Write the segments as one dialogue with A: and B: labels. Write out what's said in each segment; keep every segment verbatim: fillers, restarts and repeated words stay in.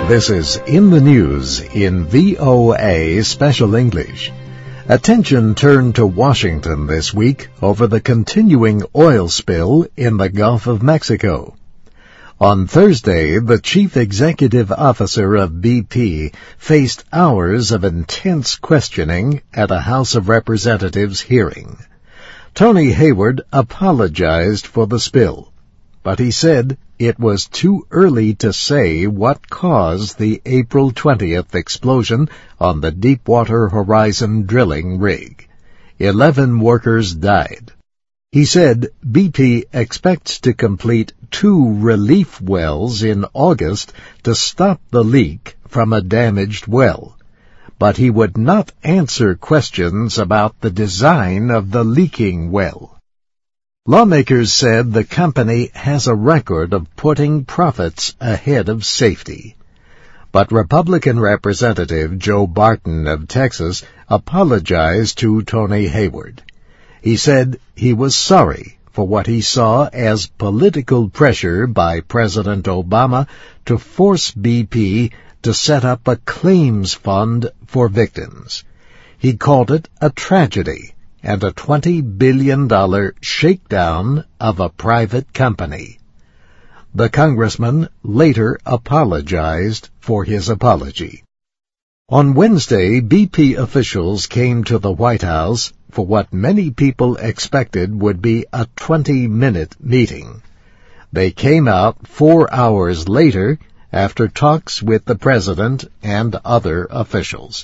A: This is In the News in V O A Special English. Attention turned to Washington this week over the continuing oil spill in the Gulf of Mexico. On Thursday, the chief executive officer of B P faced hours of intense questioning at a House of Representatives hearing. Tony Hayward apologized for the spill, but he said it was too early to say what caused the April twentieth explosion on the Deepwater Horizon drilling rig. Eleven workers died. He said B P expects to complete two relief wells in August to stop the leak from a damaged well, but he would not answer questions about the design of the leaking well. Lawmakers said the company has a record of putting profits ahead of safety. But Republican Representative Joe Barton of Texas apologized to Tony Hayward. He said he was sorry for what he saw as political pressure by President Obama to force B P to set up a claims fund for victims. He called it a tragedy and a twenty billion dollars shakedown of a private company. The congressman later apologized for his apology. On Wednesday, B P officials came to the White House for what many people expected would be a twenty-minute meeting. They came out four hours later after talks with the president and other officials.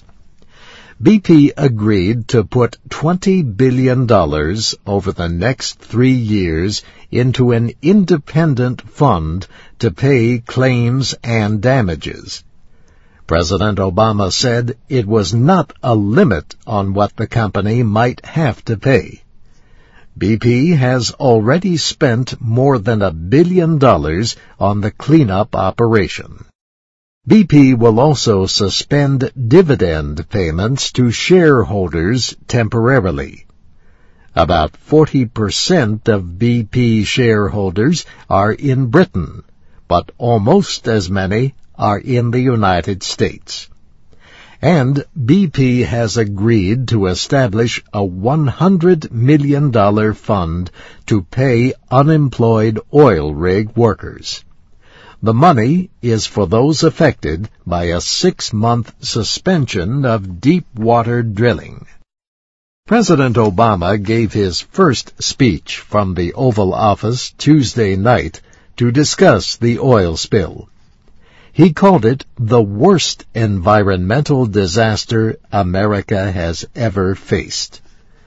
A: B P agreed to put twenty billion dollars over the next three years into an independent fund to pay claims and damages. President Obama said it was not a limit on what the company might have to pay. B P has already spent more than a billion dollars on the cleanup operation. B P will also suspend dividend payments to shareholders temporarily. About forty percent of B P shareholders are in Britain, but almost as many are in the United States. And B P has agreed to establish a one hundred million dollars fund to pay unemployed oil rig workers. The money is for those affected by a six-month suspension of deep water drilling. President Obama gave his first speech from the Oval Office Tuesday night to discuss the oil spill. He called it the worst environmental disaster America has ever faced.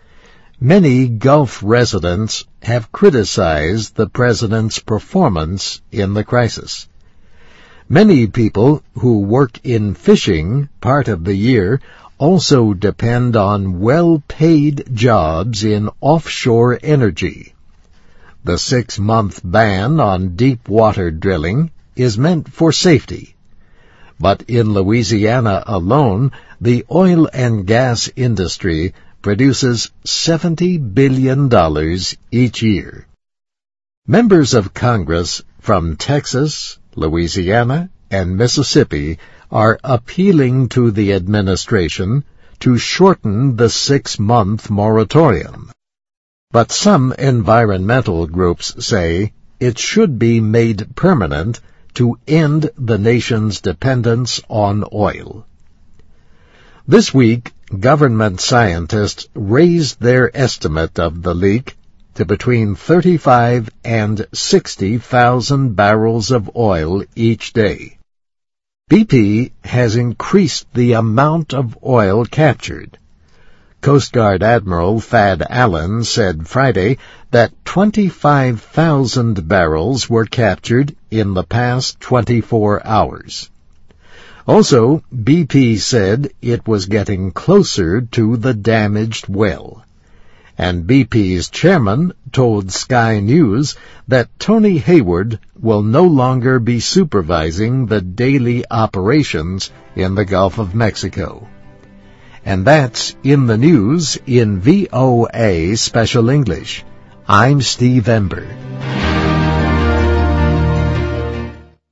A: Many Gulf residents have criticized the president's performance in the crisis. Many people who work in fishing part of the year also depend on well-paid jobs in offshore energy. The six-month ban on deep water drilling is meant for safety. But in Louisiana alone, the oil and gas industry produces seventy billion dollars each year. Members of Congress from Texas, Louisiana, and Mississippi are appealing to the administration to shorten the six-month moratorium. But some environmental groups say it should be made permanent to end the nation's dependence on oil. This week, government scientists raised their estimate of the leak to between thirty-five and sixty thousand barrels of oil each day. B P has increased the amount of oil captured. Coast Guard Admiral Thad Allen said Friday that twenty-five thousand barrels were captured in the past twenty-four hours. Also, B P said it was getting closer to the damaged well. And B P's chairman told Sky News that Tony Hayward will no longer be supervising the daily operations in the Gulf of Mexico. And that's In the News in V O A Special English. I'm Steve Ember.